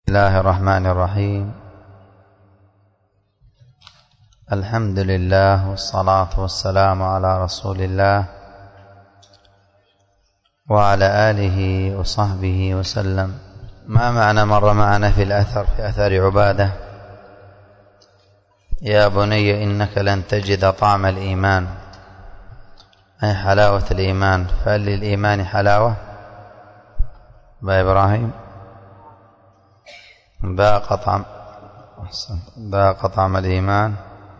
بسم الله الرحمن الرحيم. الحمد لله والصلاة والسلام على رسول الله وعلى آله وصحبه وسلم. ما معنى مر معنا في أثر عبادة: يا بني إنك لن تجد طعم الإيمان، أي حلاوة الإيمان. فهل للإيمان حلاوة؟ با إبراهيم ذاق طعم الإيمان.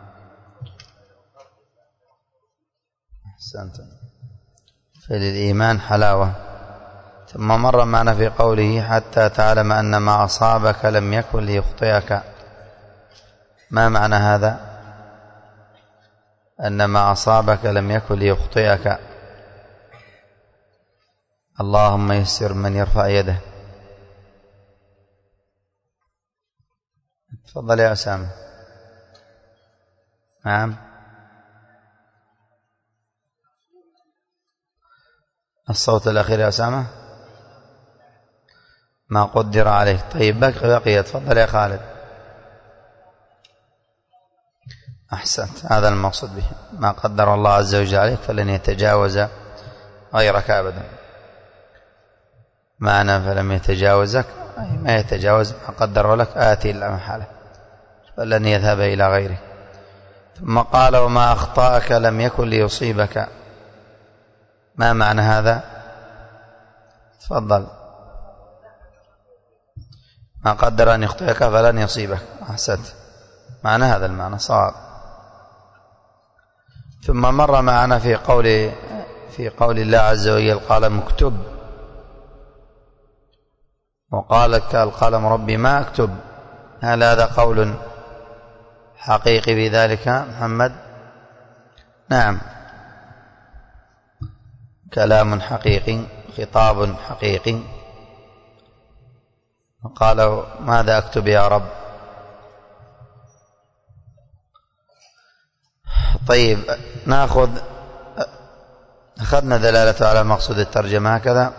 أحسنت. فللإيمان حلاوة. ثم مر معنا في قوله: حتى تعلم أن ما أصابك لم يكن ليخطئك. ما معنى هذا؟ أن ما أصابك لم يكن ليخطئك. اللهم يسر من يرفع يده. تفضل يا أسامة. نعم. الصوت الأخير يا أسامة ما قدر عليه. طيب بقي. تفضل يا خالد. أحسنت. هذا المقصود به: ما قدر الله عز وجل عليك فلن يتجاوز غيرك أبدا. معنى فلم يتجاوزك أي ما يتجاوز ما قدر لك آتي إلا محالة، فلن يذهب إلى غيره. ثم قال: وما أخطأك لم يكن ليصيبك. ما معنى هذا؟ تفضل. ما قدر أن يخطئك فلن يصيبك. أحسنت. معنى هذا المعنى صواب. ثم مر معنا في قول الله عز وجل: قال اكتب، وقال القلم ربي ما أكتب. هل هذا قول حقيقي بذلك محمد؟ نعم، كلام حقيقي، خطاب حقيقي. وقال: ماذا أكتب يا رب؟ طيب، أخذنا دلالة على مقصود الترجمة هكذا؟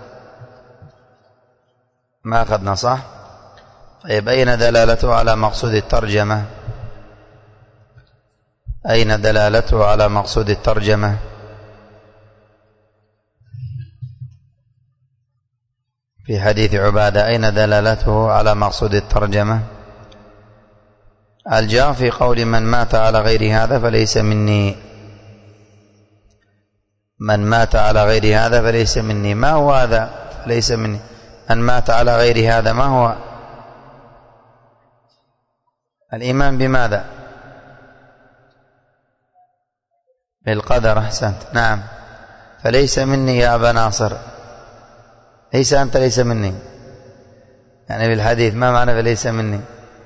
ما أخذنا، صح؟ طيب، أين دلالته على مقصود الترجمة؟ أين دلالته على مقصود الترجمة؟ في حديث عبادة أين دلالته على مقصود الترجمة؟ الجاء في قول: من مات على غير هذا فليس مني. من مات على غير هذا فليس مني. ما هو هذا فليس مني؟ من مات على غير هذا ما هو؟ الإيمان بماذا؟ بالقدر. أحسنت. نعم. فليس مني يا أبا ناصر. ليس أنت ليس مني، يعني بالحديث ما معنى فليس مني؟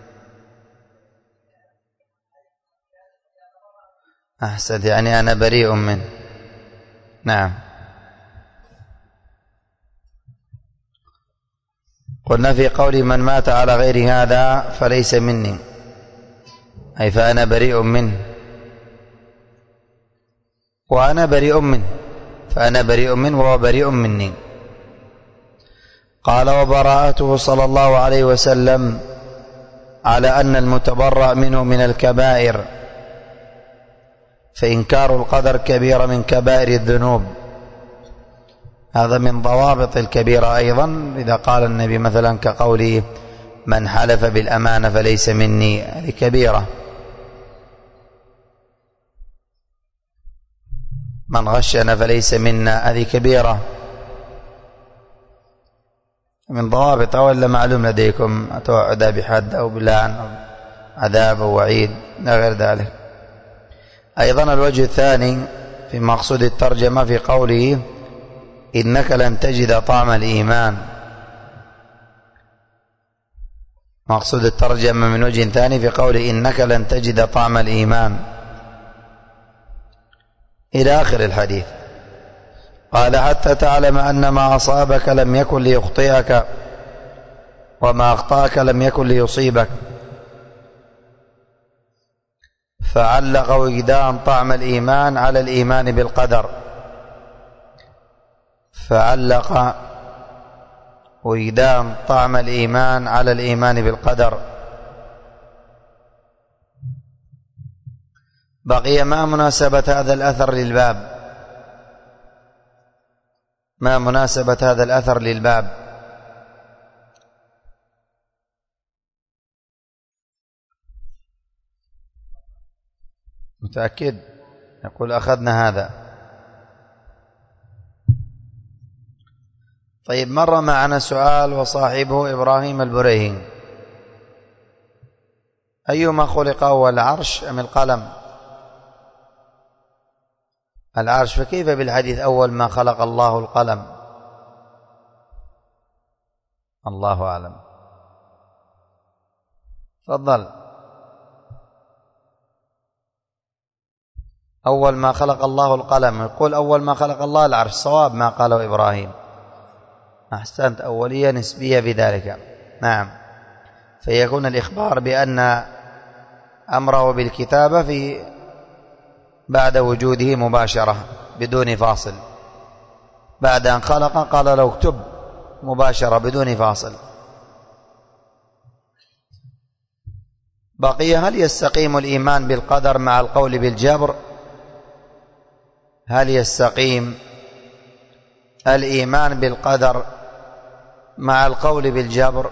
أحسنت، يعني أنا بريء منه. نعم. قلنا في قول: من مات على غير هذا فليس مني، أي فأنا بريء منه وأنا بريء منه، فأنا بريء منه وهو بريء مني. قال: وبراءته صلى الله عليه وسلم على أن المتبرأ منه من الكبائر، فإنكار القدر كبيرة من كبائر الذنوب. هذا من ضوابط الكبيرة أيضا. إذا قال النبي مثلا كقوله: من حلف بالأمانة فليس مني، هذه كبيرة. من غشنا فليس منا، هذه كبيرة. من ضوابط. ولا معلوم لديكم توعد بحد أو بلعن أو عذاب أو وعيد لا غير ذلك. أيضا الوجه الثاني في مقصود الترجمة في قوله: إنك لن تجد طعم الإيمان. مقصود الترجمة من وجه ثاني في قوله: إنك لن تجد طعم الإيمان، إلى آخر الحديث. قال: حتى تعلم أن ما أصابك لم يكن ليخطئك وما أخطأك لم يكن ليصيبك. فعلق وجدان طعم الإيمان على الإيمان بالقدر، فعلق وإدام طعم الإيمان على الإيمان بالقدر. بقي ما مناسبة هذا الأثر للباب؟ ما مناسبة هذا الأثر للباب؟ متأكد؟ يقول أخذنا هذا. طيب، مر معنا سؤال وصاحبه إبراهيم البريهي: أيما خلق أول، العرش أم القلم؟ العرش، فكيف بالحديث أول ما خلق الله القلم؟ الله أعلم. تفضل. أول ما خلق الله القلم، يقول أول ما خلق الله العرش، صواب ما قاله إبراهيم. أحسنت، أولية نسبية بذلك. نعم، فيكون الإخبار بأن أمره بالكتابة في بعد وجوده مباشرة بدون فاصل، بعد أن خلق قال له اكتب مباشرة بدون فاصل. بقي: هل يستقيم الإيمان بالقدر مع القول بالجبر؟ هل يستقيم الإيمان بالقدر مع القول بالجبر؟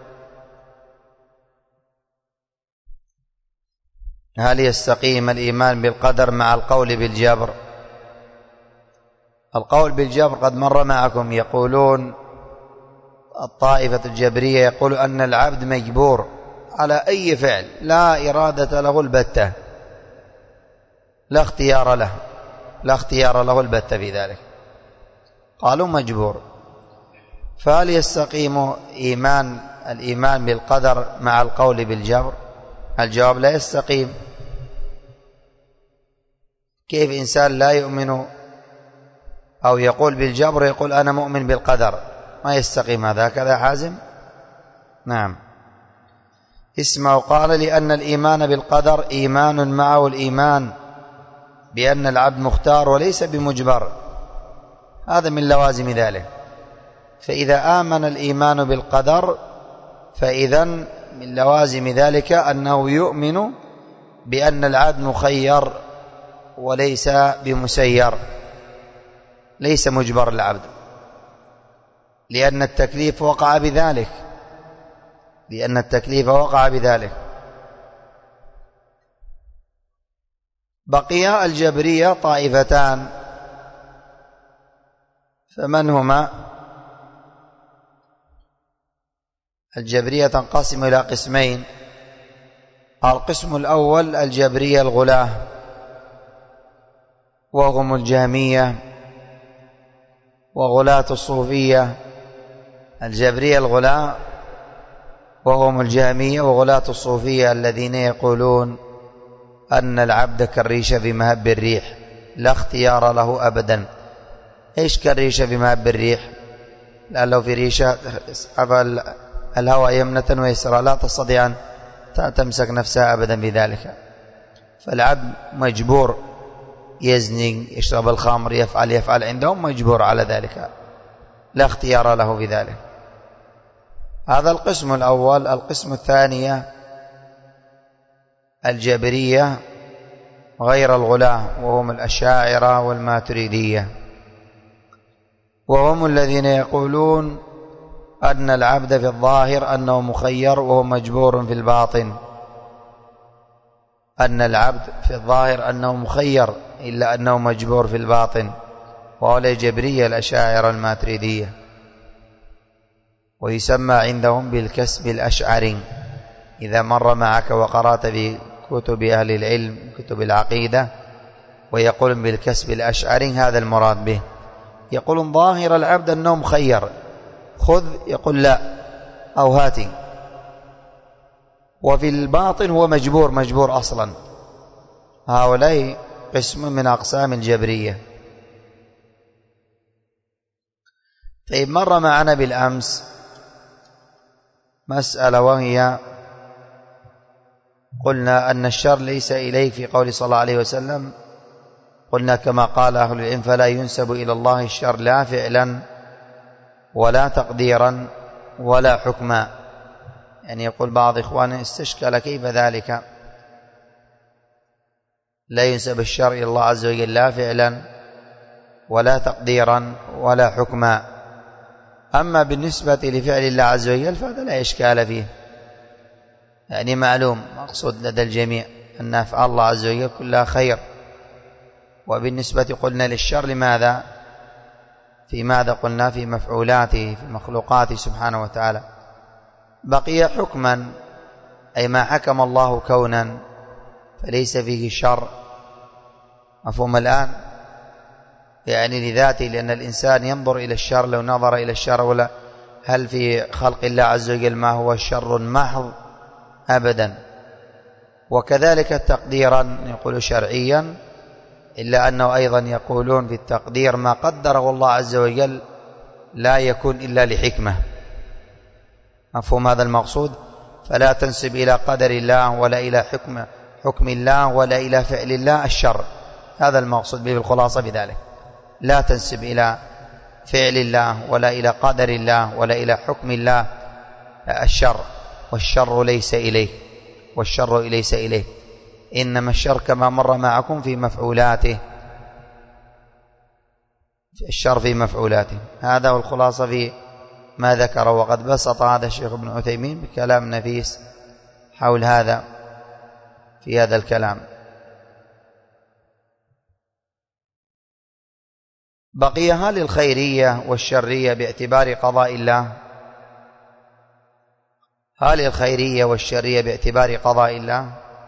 هل يستقيم الإيمان بالقدر مع القول بالجبر؟ القول بالجبر قد مر معكم، يقولون الطائفة الجبرية يقول أن العبد مجبور على أي فعل، لا إرادة له البتة، لا اختيار له، لا اختيار له البتة في ذلك، قالوا مجبور. فهل يستقيم الإيمان بالقدر مع القول بالجبر؟ الجواب: لا يستقيم. كيف إنسان لا يؤمن أو يقول بالجبر يقول أنا مؤمن بالقدر؟ ما يستقيم هذا. هكذا حازم؟ نعم. اسمعوا، قال: لأن الإيمان بالقدر إيمان معه الإيمان بأن العبد مختار وليس بمجبر، هذا من لوازم ذلك. فإذا آمن الإيمان بالقدر فإذا من لوازم ذلك أنه يؤمن بأن العبد مخير وليس بمسير، ليس مجبر العبد، لأن التكليف وقع بذلك، لأن التكليف وقع بذلك. بقي الجبرية طائفتان، فمن هما؟ الجبرية تنقسم إلى قسمين: القسم الأول الجبرية الغلاة، وهم الجهمية وغلاة الصوفية. الجبرية الغلاة وهم الجهمية وغلاة الصوفية الذين يقولون أن العبد كالريشة بمهب الريح، لا اختيار له أبدا. إيش كالريشة بمهب الريح؟ لأن لو في ريشة الهواء يمنة ويسرى لا تستطيع أن تمسك نفسها أبدا بذلك. فالعبد مجبور، يزني، يشرب الخمر، يفعل عندهم، مجبور على ذلك، لا اختيار له بذلك. هذا القسم الأول. القسم الثانية الجبرية غير الغلاة، وهم الأشاعرة والماتريدية، وهم الذين يقولون أن العبد في الظاهر أنه مخير وهو مجبور في الباطن، أن العبد في الظاهر أنه مخير إلا أنه مجبور في الباطن، وهؤلاء الجبرية الأشاعرة الماتريدية. ويسمى عندهم بالكسب الأشعري. إذا مر معك وقرأت بكتب أهل العلم كتب العقيدة ويقولون بالكسب الأشعري، هذا المراد به. يقولون ظاهر العبد أنه مخير، خذ، يقول لا أو هاتي، وفي الباطن هو مجبور أصلا. هؤلاء قسم من أقسام الجبرية. طيب، مر معنا بالأمس مسألة، وهي قلنا أن الشر ليس إليك في قول صلى الله عليه وسلم. قلنا كما قال أهل العلم: فلا ينسب إلى الله الشر لا فعلا ولا تقديرا ولا حكما. يعني يقول بعض إخواننا استشكل كيف ذلك، لا ينسب الشر إلى الله عز وجل لا فعلا ولا تقديرا ولا حكما. أما بالنسبة لفعل الله عز وجل فهذا لا إشكال فيه، يعني معلوم مقصود لدى الجميع أن أفعال الله عز وجل كلها خير. وبالنسبة قلنا للشر لماذا؟ في ماذا قلنا؟ في مفعولاته، في مخلوقاته سبحانه وتعالى. بقي حكما، أي ما حكم الله كونا فليس فيه شر. مفهوم الآن؟ يعني لذاته، لأن الإنسان ينظر إلى الشر، لو نظر إلى الشر ولا هل في خلق الله عز وجل ما هو شر محض؟ أبدا. وكذلك تقديرا يقول شرعيا، إلا أنه أيضا يقولون في التقدير ما قدره الله عز وجل لا يكون إلا لحكمة. مفهوم هذا المقصود؟ فلا تنسب إلى قدر الله ولا إلى حكم الله ولا إلى فعل الله الشر. هذا المقصود به بالخلاصة بذلك، لا تنسب إلى فعل الله ولا إلى قدر الله ولا إلى حكم الله الشر، والشر ليس إليه، والشر ليس إليه، إنما الشر كما مر معكم في مفعولاته، الشر في مفعولاته. هذا هو الخلاصة في ما ذكر. وقد بسط هذا الشيخ ابن عثيمين بكلام نفيس حول هذا في هذا الكلام. بقي هل الخيرية والشرية باعتبار قضاء الله؟ هل الخيرية والشرية باعتبار قضاء الله؟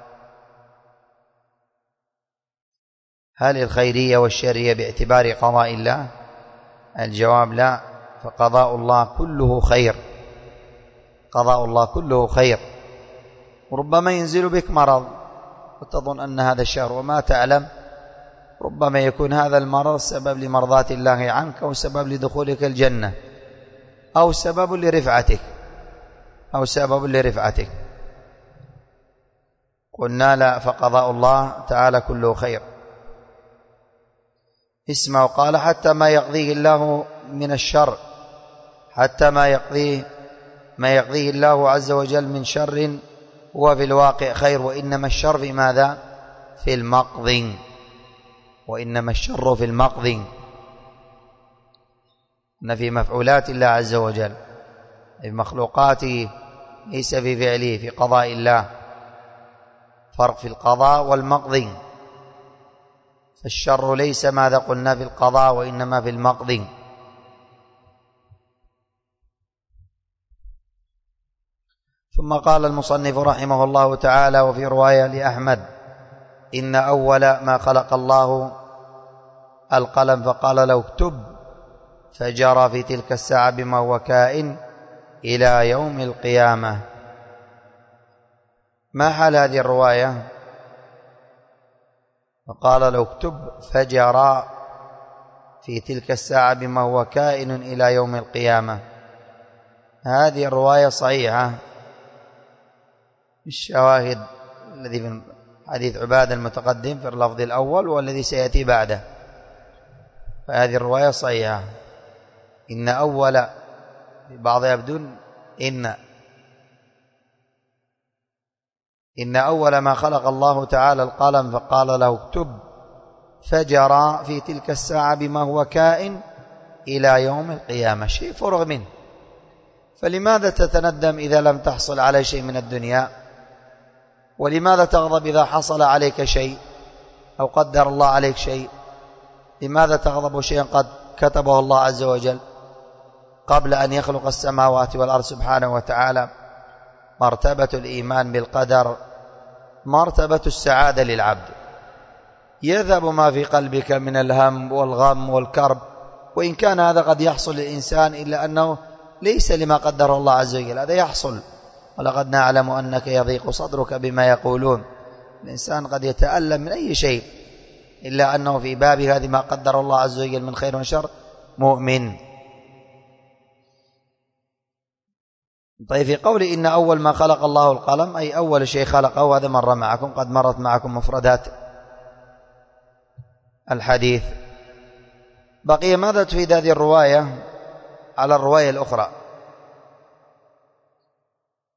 هل الخيرية والشرية باعتبار قضاء الله؟ الجواب لا، فقضاء الله كله خير، قضاء الله كله خير. وربما ينزل بك مرض وتظن أن هذا الشر وما تعلم، ربما يكون هذا المرض سبب لمرضاة الله عنك، أو سبب لدخولك الجنة، أو سبب لرفعتك، أو سبب لرفعتك. قلنا لا، فقضاء الله تعالى كله خير. اسمع، قال حتى ما يقضيه الله من الشر، حتى ما يقضيه الله عز وجل من شر هو في الواقع خير، وإنما الشر في ماذا؟ في المقض، وإنما الشر في المقض، إن في مفعولات الله عز وجل، في مخلوقاته، ليس في فعله، في قضاء الله. فرق في القضاء والمقض، فالشر ليس ماذا قلنا في القضاء، وإنما في المقض. ثم قال المصنف رحمه الله تعالى: وفي رواية لأحمد: إن أول ما خلق الله القلم فقال له اكتب، فجرى في تلك الساعة بما هو كائن إلى يوم القيامة. ما حال هذه الرواية؟ فقال له اكتب فجرى في تلك الساعة بما هو كائن إلى يوم القيامة. هذه الرواية صحيحة، الشواهد الذي في حديث عبادة المتقدم في اللفظ الأول والذي سيأتي بعده، فهذه الرواية صحيحة. إن أول، في بعضها بدون إن أول ما خلق الله تعالى القلم فقال له اكتب، فجرى في تلك الساعة بما هو كائن إلى يوم القيامة. شيء فرغ منه، فلماذا تتندم إذا لم تحصل على شيء من الدنيا؟ ولماذا تغضب إذا حصل عليك شيء أو قدر الله عليك شيء؟ لماذا تغضب شيئا قد كتبه الله عز وجل قبل أن يخلق السماوات والأرض سبحانه وتعالى؟ مرتبة الإيمان بالقدر مرتبة السعادة للعبد. يذهب ما في قلبك من الهم والغم والكرب، وإن كان هذا قد يحصل للإنسان، إلا أنه ليس لما قدره الله عز وجل، هذا يحصل. ولقد نعلم أنك يضيق صدرك بما يقولون. الإنسان قد يتألم من أي شيء، إلا أنه في باب هذه ما قدر الله عز وجل من خير وشر مؤمن. طيب، في قول إن أول ما خلق الله القلم، أي أول شيء خلقه، هذا مر معكم، قد مرت معكم مفردات الحديث. بقي ماذا تفيد هذه الرواية على الرواية الأخرى؟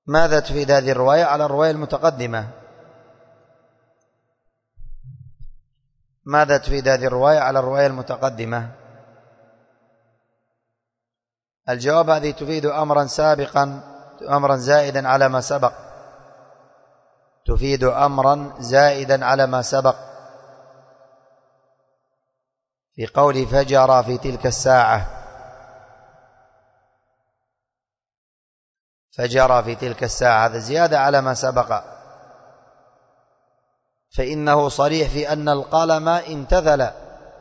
ماذا تفيد هذه الرواية على الرواية المتقدمة؟ ماذا تفيد هذه الرواية على الرواية المتقدمة؟ الجواب: هذه تفيد أمرا سابقا، أمرا زائدا على ما سبق، تفيد أمرا زائدا على ما سبق في قول فجر في تلك الساعة. فجر في تلك الساعة هذا زيادة على ما سبق، فإنه صريح في أن القلم امتثل،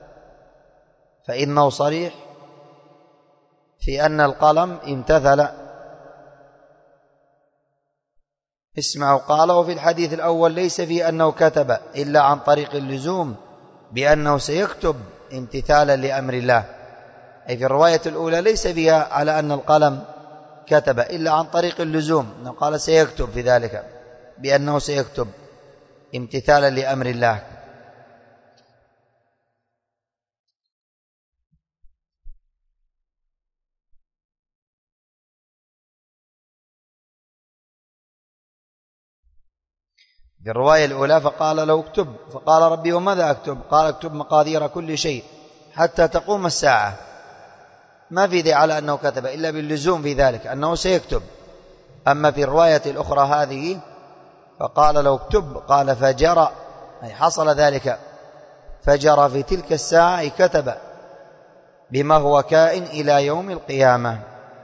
فإنه صريح في أن القلم امتثل. اسمعوا، قال: وفي الحديث الأول ليس في أنه كتب إلا عن طريق اللزوم بأنه سيكتب امتثالا لأمر الله، أي في الرواية الأولى ليس فيها على أن القلم كتب إلا عن طريق اللزوم، أنه قال سيكتب في ذلك بأنه سيكتب امتثالا لأمر الله. في الرواية الأولى فقال له اكتب، فقال: ربي وماذا أكتب؟ قال: اكتب مقادير كل شيء حتى تقوم الساعة. ما في دليل على أنه كتب إلا باللزوم في ذلك أنه سيكتب. أما في الرواية الأخرى هذه فقال له اكتب، قال فجرى، أي حصل ذلك، فجرى في تلك الساعة، أي كتب بما هو كائن إلى يوم القيامة.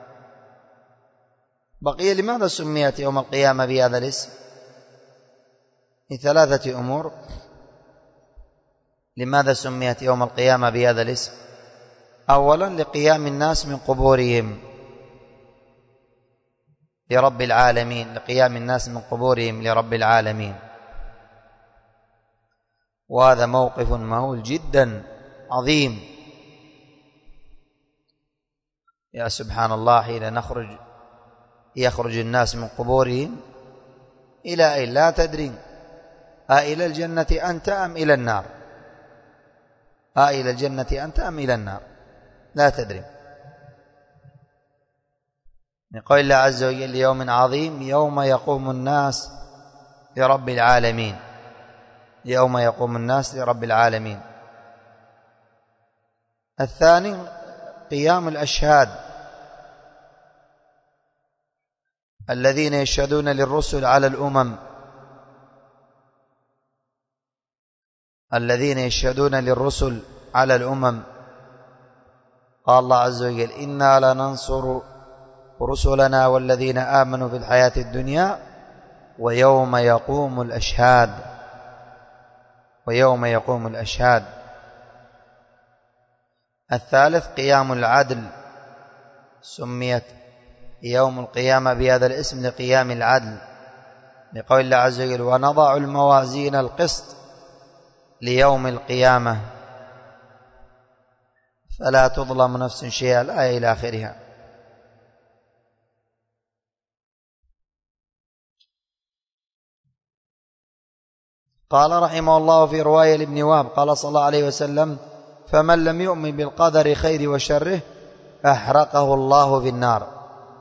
بقي لماذا سميت يوم القيامة بهذا الاسم؟ لثلاثة أمور. لماذا سميت يوم القيامة بهذا الاسم؟ أولا لقيام الناس من قبورهم لرب العالمين، لقيام الناس من قبورهم لرب العالمين، وهذا موقف مهول جدا عظيم. يا سبحان الله، حين يخرج الناس من قبورهم إلى أين لا تدري، إلى الجنة أنت أم إلى النار؟ إلى الجنة أنت أم إلى النار؟ لا تدري. يقول الله عز وجل: يوم عظيم يوم يقوم الناس لرب العالمين، يوم يقوم الناس لرب العالمين. الثاني قيام الأشهاد الذين يشهدون للرسل على الأمم، الذين يشهدون للرسل على الأمم. قال الله عز وجل: إنا لننصر رسلنا والذين آمنوا في الحياة الدنيا ويوم يقوم الأشهاد، ويوم يقوم الأشهاد. الثالث قيام العدل، سميت يوم القيامة بهذا الاسم لقيام العدل، لقول الله عز وجل: ونضع الموازين القسط ليوم القيامة فلا تظلم نفس شيئا، الآية إلى آخرها. قال رحمه الله في رواية لابن وهب قال صلى الله عليه وسلم: فمن لم يؤمن بالقدر خير وشره أحرقه الله في النار.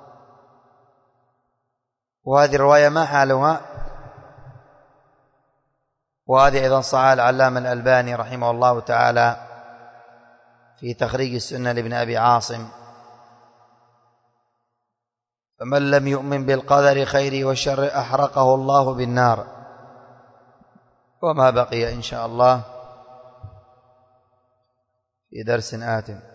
وهذه الرواية ما حالها؟ وهذه أيضا صححها العلامة الألباني رحمه الله تعالى في تخريج السنة لابن أبي عاصم: فمن لم يؤمن بالقدر خير وشر أحرقه الله بالنار. وما بقي إن شاء الله في درس آت.